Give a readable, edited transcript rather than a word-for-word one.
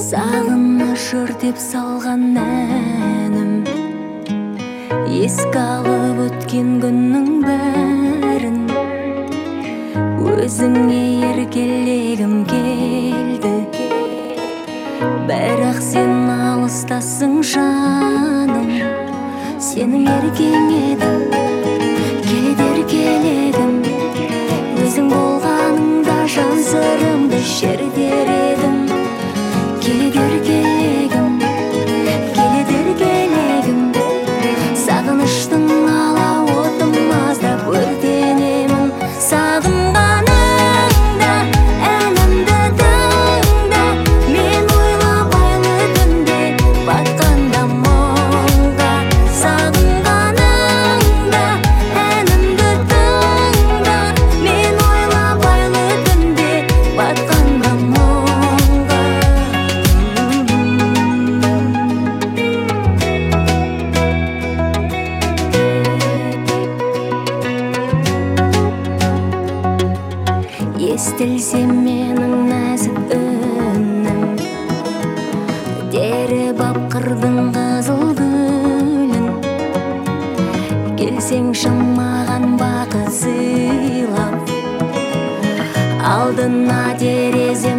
Сағыныш өртеп салған әнім, еске алып өткен күннің бәрін, өзіңе еркелегім келді. Бірақ сен алыстасың жаным, сенің еркең едім, келеді еркелегім. Өзің болғаныңда жан сырымды шертер едім. Келеді еркелегім, келеді еркелегім. Сағыныштың алауытын аздап өртенемін. Сағынғаныңда әнімді тыңда, мен ойлап айлы түнде батқанда мұңға. Сағынғаныңда әнімді тыңда, мен ойлап айлы түнде батқанда мұңға. Естілсе менің нәзік үнім, деріп ап қырдың қызыл гүлін. Келсеңші маған бақыт сыйлап, алдына терезе